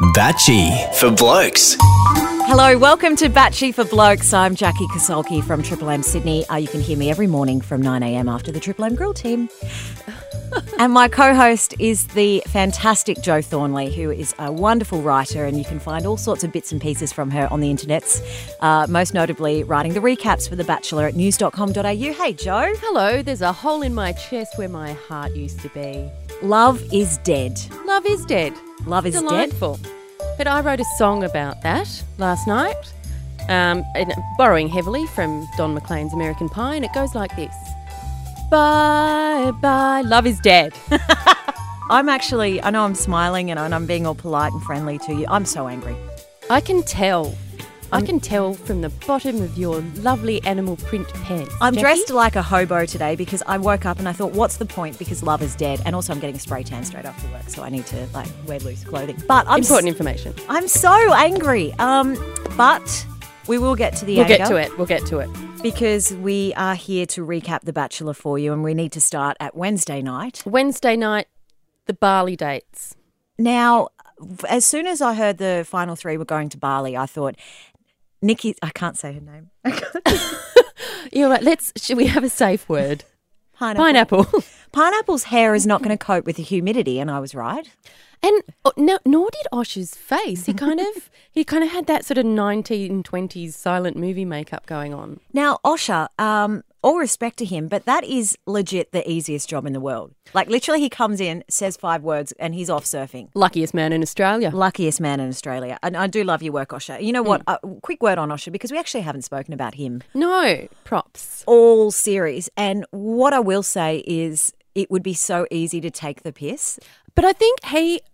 Batchy for Blokes. Hello, welcome to Batchy for Blokes. I'm Jackie Kasolki from Triple M Sydney. You can hear me every morning from 9am after the Triple M Grill team. And my co-host is the fantastic Jo Thornley, who is a wonderful writer, and you can find all sorts of bits and pieces from her on the internets, most notably writing the recaps for The Bachelor at news.com.au. Hey, Jo. Hello, there's a hole in my chest where my heart used to be. Love is dead. Love is dead. Love is Delightful. But I wrote a song about that last night, and borrowing heavily from Don McLean's American Pie, and it goes like this. Bye, bye, love is dead. I know I'm smiling and I'm being all polite and friendly to you. I'm so angry. I can tell. I can tell from the bottom of your lovely animal print pants. I'm Jackie. dressed like a hobo today because I woke up and I thought, what's the point? Because love is dead. And also I'm getting a spray tan straight after work, so I need to wear loose clothing. But Important information. I'm so angry. But we will get to the anger. We'll get to it. Because we are here to recap The Bachelor for you, and we need to start at Wednesday night. Wednesday night, the Bali dates. Now, as soon as I heard the final three were going to Bali, I thought, Nikki, I can't say her name. You're right. Should we have a safe word? Pineapple. Pineapple's hair is not going to cope with the humidity, and I was right. And nor did Osh's face. He kind of had that sort of 1920s silent movie makeup going on. Now, Osher, all respect to him, but that is legit the easiest job in the world. Like, literally, he comes in, says 5 words, and he's off surfing. Luckiest man in Australia. Luckiest man in Australia. And I do love your work, Osher. You know what? Quick word on Osher, because we actually haven't spoken about him. No, props. All series. And what I will say is it would be so easy to take the piss. But I think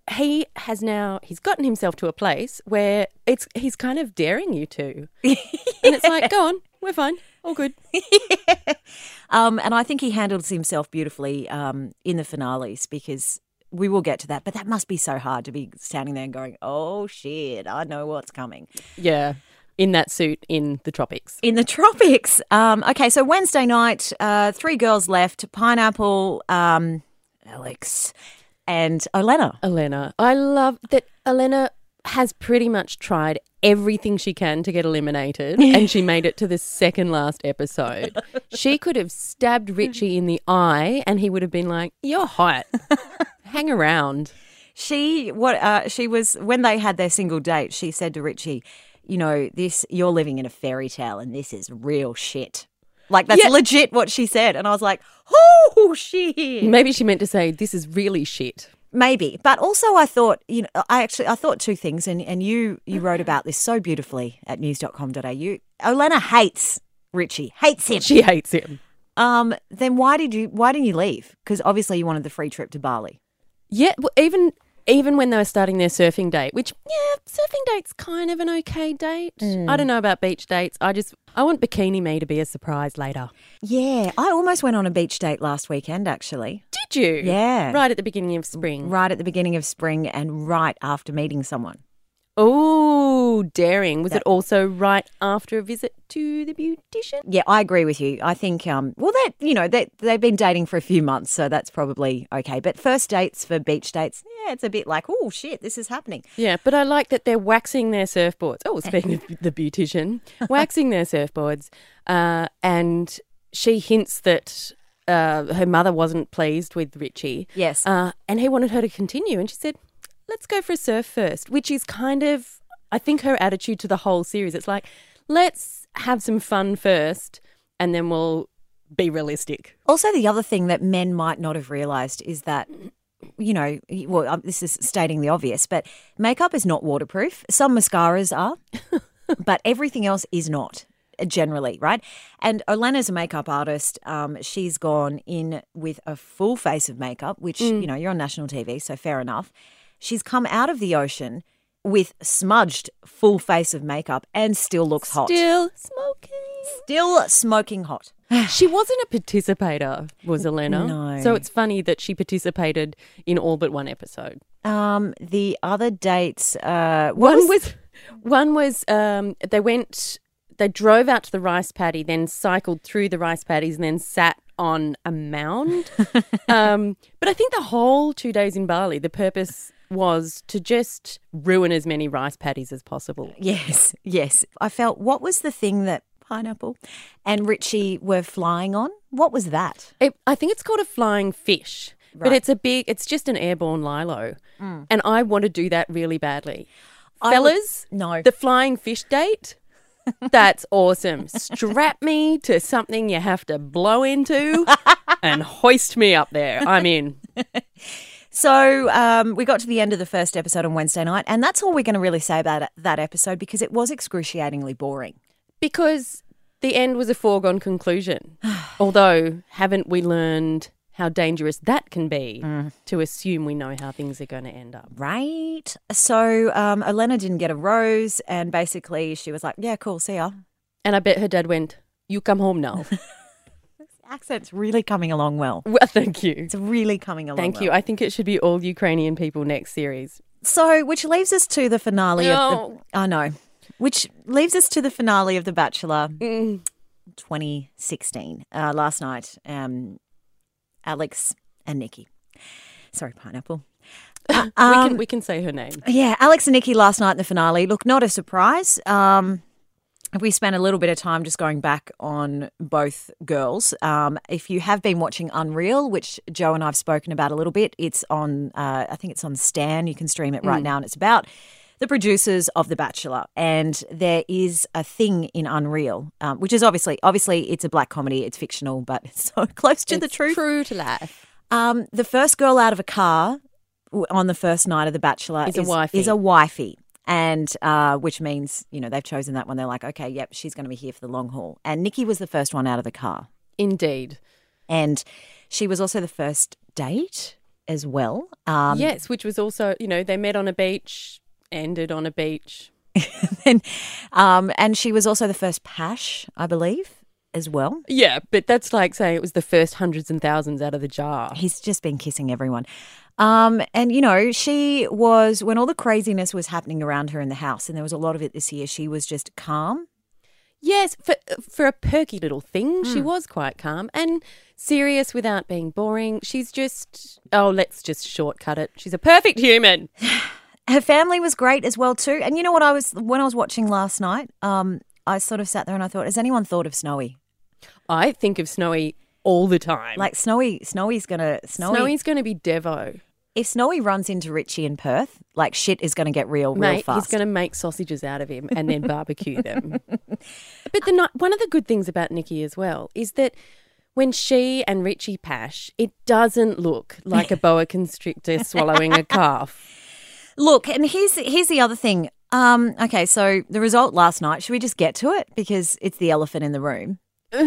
he's gotten himself to a place where he's kind of daring you to. And it's like, go on, we're fine, all good. Yeah. And I think he handles himself beautifully in the finales, because we will get to that. But that must be so hard to be standing there and going, oh, shit, I know what's coming. Yeah, in that suit in the tropics. In the tropics. Okay, so Wednesday night, 3 girls left, Pineapple, Alex, and Elena. I love that Elena has pretty much tried everything she can to get eliminated, and she made it to the second last episode. She could have stabbed Richie in the eye and he would have been like, you're hot. Hang around. When they had their single date, she said to Richie, you know, you're living in a fairy tale and this is real shit. Like, that's legit what she said. And I was like, oh, shit. Maybe she meant to say, this is really shit. Maybe. But also I thought, I thought 2 things, and you wrote about this so beautifully at news.com.au. Olena hates Richie, hates him. She hates him. Then why didn't you leave? Because obviously you wanted the free trip to Bali. Yeah, well, even when they were starting their surfing date, which, surfing date's kind of an okay date. I don't know about beach dates. I want Bikini Me to be a surprise later. Yeah, I almost went on a beach date last weekend, actually. Did you? Yeah. Right at the beginning of spring. Right at the beginning of spring and right after meeting someone. Oh, daring. Was it also right after a visit to the beautician? Yeah, I agree with you. I think, they've been dating for a few months, so that's probably okay. But first dates for beach dates, it's a bit like, oh, shit, this is happening. Yeah, but I like that they're waxing their surfboards. Oh, speaking of the beautician, waxing their surfboards. And she hints that her mother wasn't pleased with Richie. Yes. And he wanted her to continue. And she said, let's go for a surf first, which is kind of, I think, her attitude to the whole series. It's like, let's have some fun first and then we'll be realistic. Also, the other thing that men might not have realised is that, this is stating the obvious, but makeup is not waterproof. Some mascaras are, but everything else is not. Generally, right? And Olena's a makeup artist. She's gone in with a full face of makeup, which, you're on national TV, so fair enough. She's come out of the ocean with smudged full face of makeup and still looks hot. Still smoking hot. She wasn't a participator, was Elena? No. So it's funny that she participated in all but one episode. The other dates, one was they drove out to the rice paddy, then cycled through the rice paddies and then sat on a mound. But I think the whole 2 days in Bali, the purpose was to just ruin as many rice patties as possible. Yes, yes. I felt, what was the thing that Pineapple and Richie were flying on? What was that? I think it's called a flying fish, but it's just an airborne lilo. And I want to do that really badly. Fellas, no. The flying fish date, that's awesome. Strap me to something you have to blow into and hoist me up there. I'm in. So we got to the end of the first episode on Wednesday night, and that's all we're going to really say about that episode because it was excruciatingly boring. Because the end was a foregone conclusion. Although, haven't we learned how dangerous that can be to assume we know how things are going to end up? Right. So Elena didn't get a rose, and basically she was like, yeah, cool, see ya. And I bet her dad went, you come home now. Accent's really coming along well. Well, thank you. It's really coming along Thank you. I think it should be all Ukrainian people next series. So, which leaves us to the finale of the... I know. Which leaves us to the finale of The Bachelor 2016. Last night, Alex and Nikki. Sorry, Pineapple. We can say her name. Yeah, Alex and Nikki last night in the finale. Look, not a surprise. We spent a little bit of time just going back on both girls. If you have been watching Unreal, which Joe and I have spoken about a little bit, it's on, I think it's on Stan. You can stream it right now, and it's about the producers of The Bachelor. And there is a thing in Unreal, which is obviously it's a black comedy. It's fictional, but it's so close to the truth. True to life. The first girl out of a car on the first night of The Bachelor is a wifey. And which means, they've chosen that one. They're like, okay, yep, she's going to be here for the long haul. And Nikki was the first one out of the car. Indeed. And she was also the first date as well. Yes, which was also, they met on a beach, ended on a beach. And she was also the first Pash, I believe, as well. Yeah, but that's like saying it was the first hundreds and thousands out of the jar. He's just been kissing everyone. And, she was, when all the craziness was happening around her in the house, and there was a lot of it this year, she was just calm. Yes, for a perky little thing, she was quite calm and serious without being boring. She's just, let's just shortcut it. She's a perfect human. Her family was great as well too. And you know what, when I was watching last night, I sort of sat there and I thought, has anyone thought of Snowy? I think of Snowy all the time. Like Snowy's going to be Devo. If Snowy runs into Richie in Perth, like shit is going to get real fast. He's going to make sausages out of him and then barbecue them. But one of the good things about Nikki as well is that when she and Richie pash, it doesn't look like a boa constrictor swallowing a calf. Look, and here's the other thing. Okay, so the result last night, should we just get to it? Because it's the elephant in the room.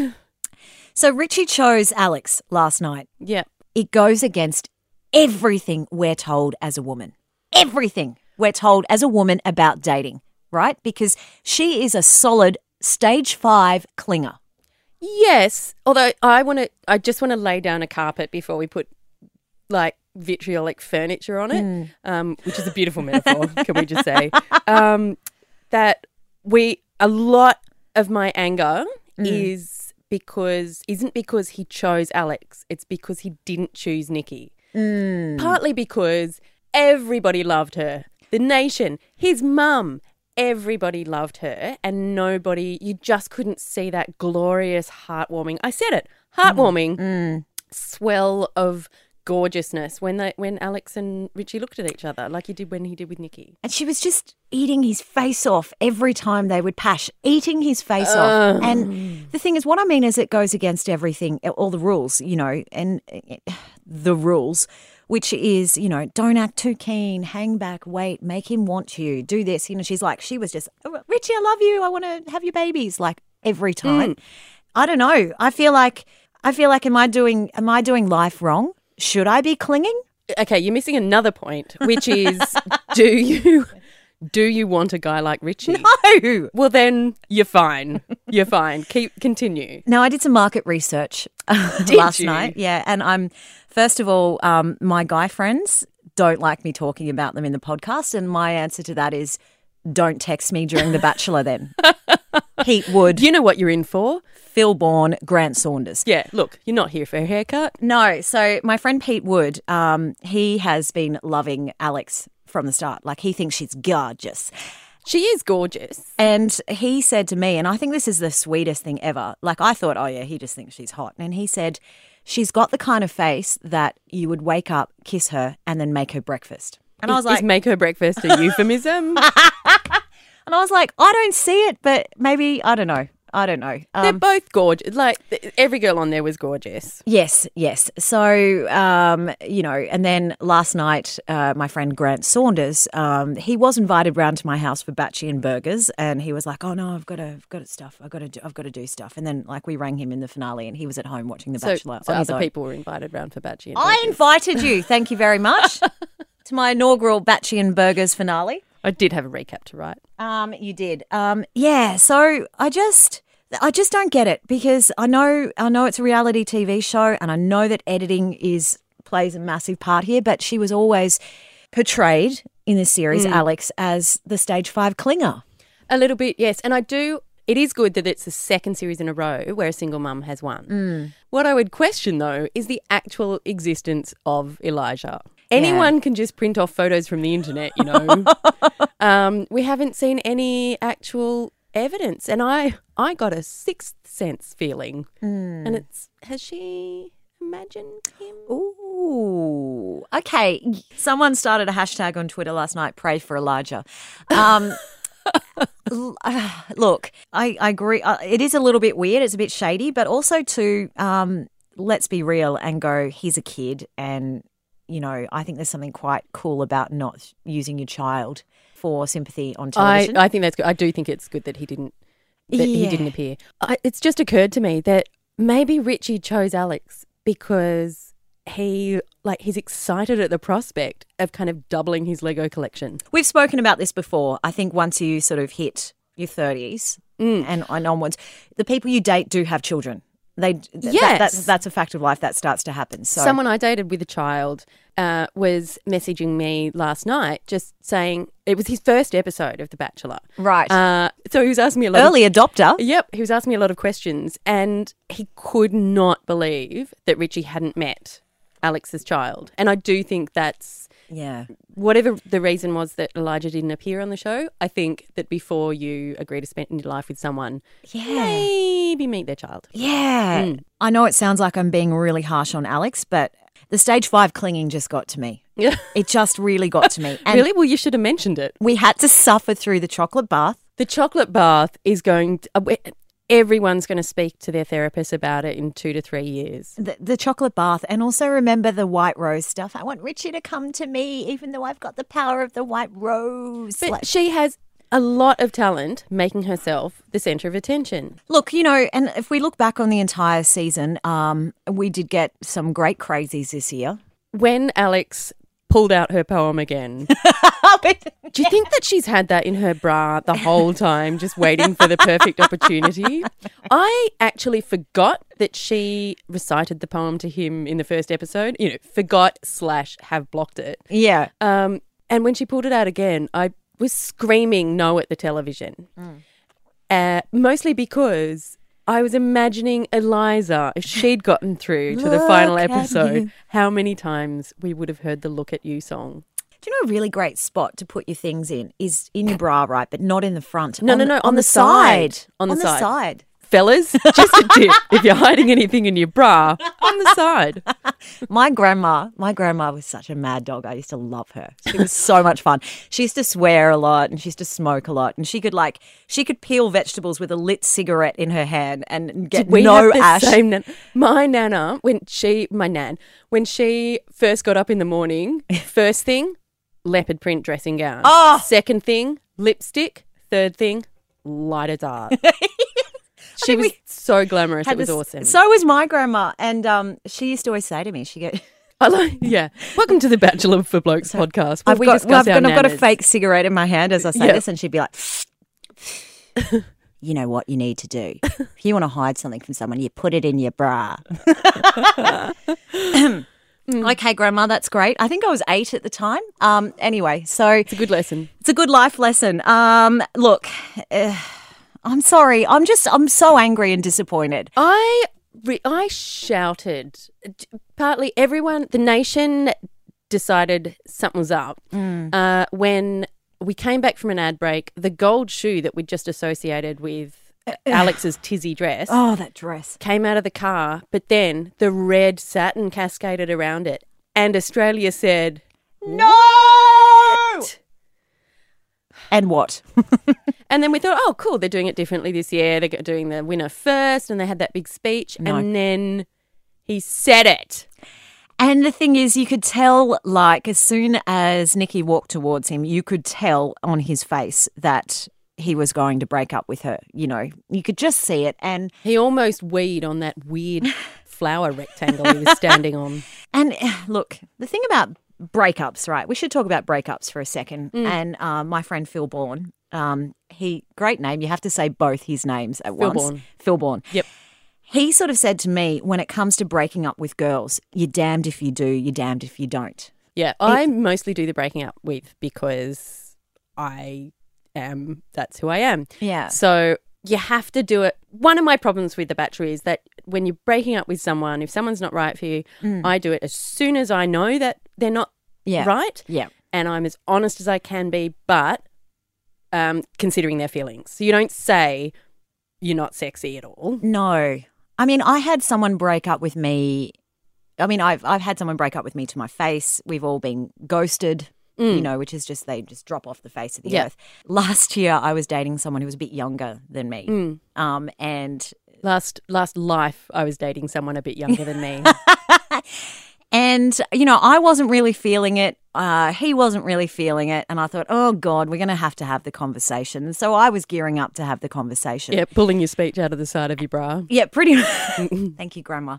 So Richie chose Alex last night. Yeah. It goes against everything we're told as a woman. Everything we're told as a woman about dating, right? Because she is a solid stage 5 clinger. Yes, although I just want to lay down a carpet before we put like vitriolic furniture on it, which is a beautiful metaphor, can we just say? That a lot of my anger isn't because he chose Alex, it's because he didn't choose Nikki. Partly because everybody loved her. The nation, his mum, everybody loved her, and you just couldn't see that glorious, heartwarming, I said it, heartwarming swell of gorgeousness when Alex and Richie looked at each other like he did with Nikki. And she was just eating his face off every time they would pash, eating his face off. And the thing is, what I mean is it goes against everything, all the rules, and the rules, which is, don't act too keen, hang back, wait, make him want you, do this. She was just, Richie, I love you, I want to have your babies, like every time. I don't know. I feel like, am I doing life wrong? Should I be clinging? Okay, you're missing another point, which is, do you want a guy like Richie? No. Well, then you're fine. You're fine. Continue. Now, I did some market research last night. Yeah, and first of all, my guy friends don't like me talking about them in the podcast, and my answer to that is, don't text me during The Bachelor then. Pete Wood, You know what you're in for. Phil Bourne, Grant Saunders. Yeah, look, you're not here for a haircut. No, so my friend Pete Wood, he has been loving Alex from the start. Like, he thinks she's gorgeous. She is gorgeous. And he said to me, and I think this is the sweetest thing ever, like I thought, oh yeah, he just thinks she's hot. And he said, she's got the kind of face that you would wake up, kiss her, and then make her breakfast. And I was like, is make her breakfast a euphemism? and I was like, I don't see it, but maybe, I don't know. They're both gorgeous. Like, every girl on there was gorgeous. Yes. So, and then last night, my friend Grant Saunders, he was invited round to my house for Batchy and burgers, and he was like, "Oh no, I've got stuff. I've got to do stuff." And then, like, we rang him in the finale, and he was at home watching The Bachelor. So on his other own. people were invited round for Batchy and I burgers. invited you. Thank you very much to my inaugural Batchy and burgers finale. I did have a recap to write. You did. Yeah. So I just don't get it, because I know it's a reality TV show, and I know that editing plays a massive part here, but she was always portrayed in this series, Alex, as the stage 5 clinger. A little bit, yes. And it is good that it's the second series in a row where a single mum has won. What I would question, though, is the actual existence of Elijah. Anyone can just print off photos from the internet, you know. We haven't seen any actual evidence, and I got a sixth sense feeling, and has she imagined him? Ooh, okay. Someone started a hashtag on Twitter last night, pray for Elijah. Look, I agree. It is a little bit weird. It's a bit shady, but also too, let's be real and go, he's a kid, and, you know, I think there's something quite cool about not using your child for sympathy on television. I think that's good. I do think it's good that he didn't appear. It's just occurred to me that maybe Richie chose Alex because he's excited at the prospect of kind of doubling his Lego collection. We've spoken about this before. I think once you sort of hit your 30s and onwards, the people you date do have children. That's a fact of life. That starts to happen. So someone I dated with a child was messaging me last night, just saying it was his first episode of The Bachelor. Right. So he was asking me a lot. Early adopter. Yep. He was asking me a lot of questions, and he could not believe that Richie hadn't met Alex's child. And I do think that's whatever the reason was that Elijah didn't appear on the show. I think that before you agree to spend your life with someone, maybe meet their child. Yeah. I know it sounds like I'm being really harsh on Alex, but the stage 5 clinging just got to me. Yeah. It just really got to me. And really? Well, you should have mentioned it. we had to suffer through the chocolate bath. The chocolate bath is going to... everyone's going to speak to their therapist about it in 2 to 3 years. The chocolate bath, and also remember the white rose stuff. I want Richie to come to me, even though I've got the power of the white rose. But she has a lot of talent making herself the centre of attention. Look, you know, and if we look back on the entire season, we did get some great crazies this year. When Alex pulled out her poem again, do you think that she's had that in her bra the whole time, just waiting for the perfect opportunity? I actually forgot that she recited the poem to him in the first episode. You know, forgot/have blocked it. Yeah. And when she pulled it out again, I was screaming no at the television. Mostly because I was imagining Eliza, if she'd gotten through to the final episode, how many times we would have heard the Look at You song. Do you know a really great spot to put your things in is in your bra, right, but not in the front? No, on the side. On the side. Fellas, just a tip. If you're hiding anything in your bra, on the side. My grandma was such a mad dog. I used to love her. She was so much fun. She used to swear a lot, and she used to smoke a lot, and she could peel vegetables with a lit cigarette in her hand and get no ash. My nana, when she first got up in the morning, first thing, leopard print dressing gown. Oh. Second thing, lipstick. Third thing, light as art. She was so glamorous. It was awesome. So was my grandma. And she used to always say to me, she goes... Welcome to the Bachelor for Blokes podcast. I've got a fake cigarette in my hand as I say this, and she'd be like, you know what you need to do? If you want to hide something from someone, you put it in your bra. Okay, Grandma, that's great. I think I was 8 at the time. Anyway, so... It's a good lesson. It's a good life lesson. Look... I'm sorry. I'm so angry and disappointed. I shouted. Partly everyone, the nation decided something was up. When we came back from an ad break, the gold shoe that we'd just associated with Alex's tizzy dress. Oh, that dress. Came out of the car, but then the red satin cascaded around it. And Australia said, No! And what? And then we thought, oh, cool, they're doing it differently this year. They're doing the winner first, and they had that big speech. No. And then he said it. And the thing is, you could tell, like, as soon as Nikki walked towards him, you could tell on his face that he was going to break up with her. You know, you could just see it. And He almost weed on that weird flower rectangle he was standing on. And look, the thing about breakups, right? We should talk about breakups for a second. And my friend Phil Bourne, great name. You have to say both his names at once. Bourne. Phil Bourne. Yep. He sort of said to me, when it comes to breaking up with girls, you're damned if you do, you're damned if you don't. Yeah, I mostly do the breaking up with because that's who I am. Yeah. So you have to do it. One of my problems with The Bachelor is that when you're breaking up with someone, if someone's not right for you, I do it as soon as I know that they're not right. Yeah. And I'm as honest as I can be, but considering their feelings. So you don't say you're not sexy at all. No. I mean, I had someone break up with me. I mean, I've had someone break up with me to my face. We've all been ghosted, you know, which is just they just drop off the face of the earth. Last year, I was dating someone who was a bit younger than me. And Last life, I was dating someone a bit younger than me. And, you know, I wasn't really feeling it. He wasn't really feeling it. And I thought, oh, God, we're going to have the conversation. And so I was gearing up to have the conversation. Yeah, pulling your speech out of the side of your bra. Yeah, pretty much. Thank you, Grandma.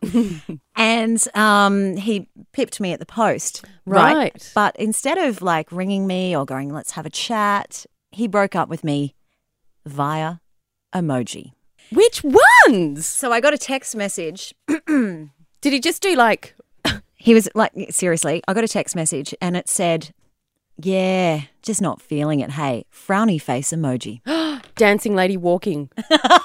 And he pipped me at the post. Right. But instead of like ringing me or going, let's have a chat, he broke up with me via emoji. Which ones? So I got a text message. Did he just do like... He was like, seriously, I got a text message and it said, yeah, just not feeling it. Hey, frowny face emoji. Dancing lady walking.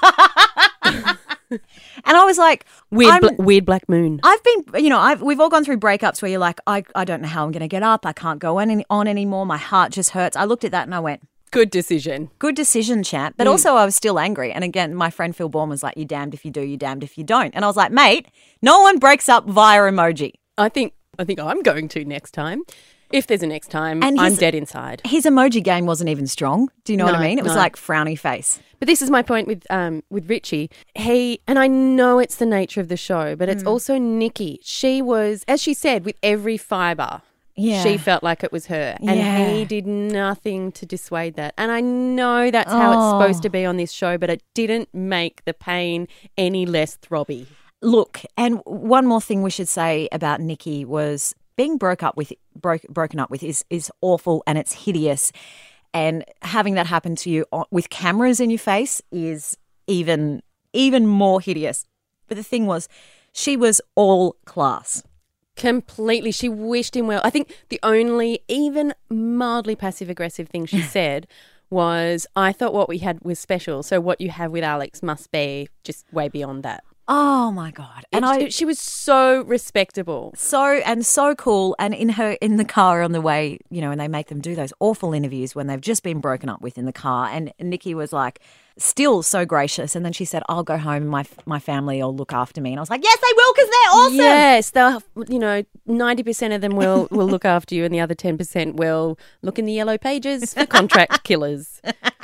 And I was like, Weird black moon. I've been, you know, we've all gone through breakups where you're like, I don't know how I'm going to get up. I can't go on anymore. My heart just hurts. I looked at that and I went, Good decision. good decision, champ. But also I was still angry. And again, my friend Phil Bourne was like, you're damned if you do, you're damned if you don't. And I was like, mate, no one breaks up via emoji. I think I'm going to next time. If there's a next time, And I'm dead inside. His emoji game wasn't even strong. Do you know what I No, mean? It was no. like frowny face. But this is my point with Richie. And I know it's the nature of the show, but it's also Nikki. She was, as she said, with every fibre. Yeah. She felt like it was her. And Yeah. he did nothing to dissuade that. And I know that's how it's supposed to be on this show, but it didn't make the pain any less throbby. Look, and one more thing we should say about Nikki was being broken up with is awful and it's hideous. And having that happen to you with cameras in your face is even more hideous. But the thing was, she was all class. Completely. She wished him well. I think the only even mildly passive-aggressive thing she said was, I thought what we had was special, so what you have with Alex must be just way beyond that. Oh my God. And She was so respectable. so cool. And in the car on the way, you know, and they make them do those awful interviews when they've just been broken up with in the car. And Nikki was like, still so gracious. And then she said, I'll go home and my family will look after me. And I was like, yes, they will, because they're awesome. Yes, they'll, 90% of them will look after you and the other 10% will look in the yellow pages for contract killers.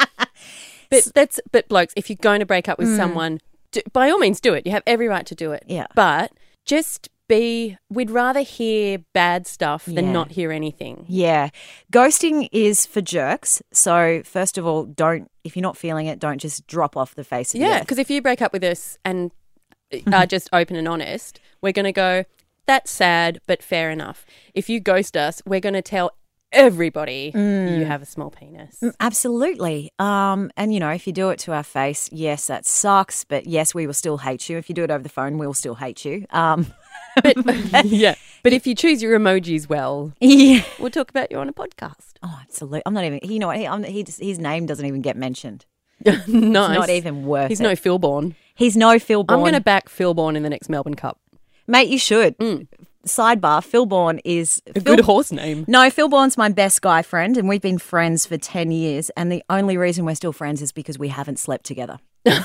But blokes, if you're going to break up with someone, by all means do it. You have every right to do it. Yeah. But just we'd rather hear bad stuff than Yeah. not hear anything. Yeah. Ghosting is for jerks. So first of all, if you're not feeling it, don't just drop off the face of the Yeah, earth. because if you break up with us and are just open and honest, we're going to go, that's sad, but fair enough. If you ghost us, we're going to tell everybody you have a small penis. Absolutely. And, you know, if you do it to our face, yes, that sucks. But yes, we will still hate you. If you do it over the phone, we'll still hate you. Yeah. But if you choose your emojis well, Yeah. we'll talk about you on a podcast. Oh, absolutely. I'm not even, you know what, his name doesn't even get mentioned. Nice. It's not even worth He's it. no Phil Bourne. He's no Phil Bourne. I'm going to back Phil Bourne in the next Melbourne Cup. Mate, you should. Sidebar, Phil Bourne is... A good horse name. No, Phil Bourne's my best guy friend, and we've been friends for 10 years, and the only reason we're still friends is because we haven't slept together.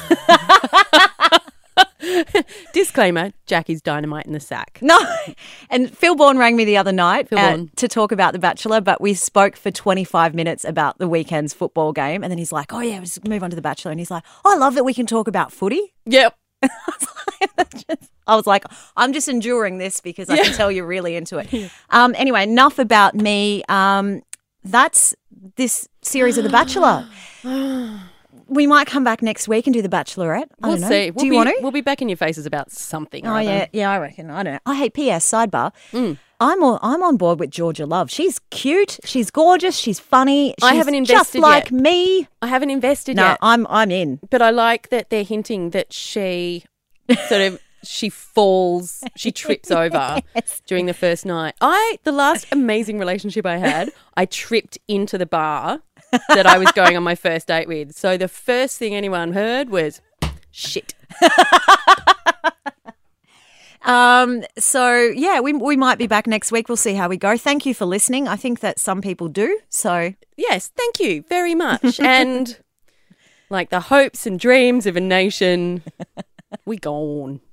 Disclaimer, Jackie's dynamite in the sack. No. And Phil Bourne rang me the other night Bourne. to talk about The Bachelor, but we spoke for 25 minutes about the weekend's football game, and then he's like, oh, yeah, let's move on to The Bachelor. And he's like, oh, I love that we can talk about footy. Yep. I was like, I'm just enduring this because I can tell you're really into it. Anyway, enough about me. That's this series of The Bachelor. We might come back next week and do The Bachelorette. I don't know. See. Do you want to? We'll be back in your faces about something. Oh, or other. yeah, I reckon. I don't know. Oh, hey, P.S. Sidebar. I'm on board with Georgia Love. She's cute. She's gorgeous. She's funny. She's I haven't just invested like yet. me. I haven't invested No, yet. I'm in. But I like that they're hinting that she sort of she falls, she trips over during the first night. The last amazing relationship I had, I tripped into the bar that I was going on my first date with. So the first thing anyone heard was shit. So yeah, we might be back next week. We'll see how we go. Thank you for listening. I think that some people do. So Yes, thank you very much. And like the hopes and dreams of a nation, we gone.